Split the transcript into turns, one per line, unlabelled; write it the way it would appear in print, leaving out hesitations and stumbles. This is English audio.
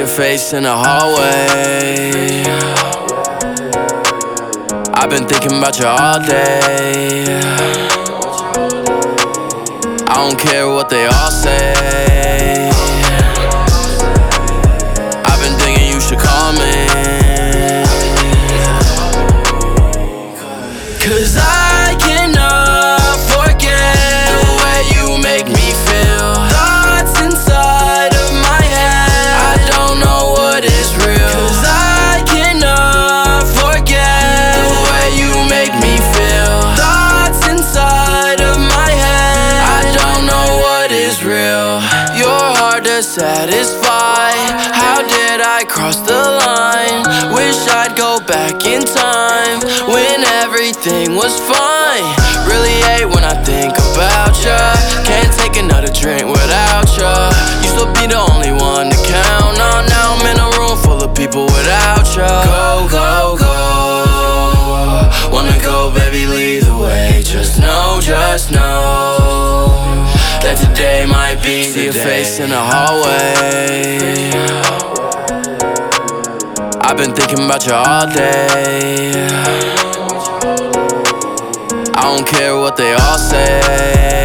your face in the hallway. I've been thinking about you all day. I don't care what they all say. I've been thinking you should call me, 'cause I cannot forget the way you make me feel. Thoughts inside of my head, I don't know what is real. 'Cause I cannot forget the way you make me feel. Thoughts inside of my head, I don't know what is real. You're hard to satisfy. How did I cross the line? Wish I'd go back in time when everything was fine. Really hate when I think about ya. Can't take another drink without ya. Used to be the only one to count on. Now I'm in a room full of people without ya. Go, go, go. Wanna go, baby, lead the way. Just know that today might be the day. See your face in the hallway. I've been thinking about you all day. I don't care what they all say.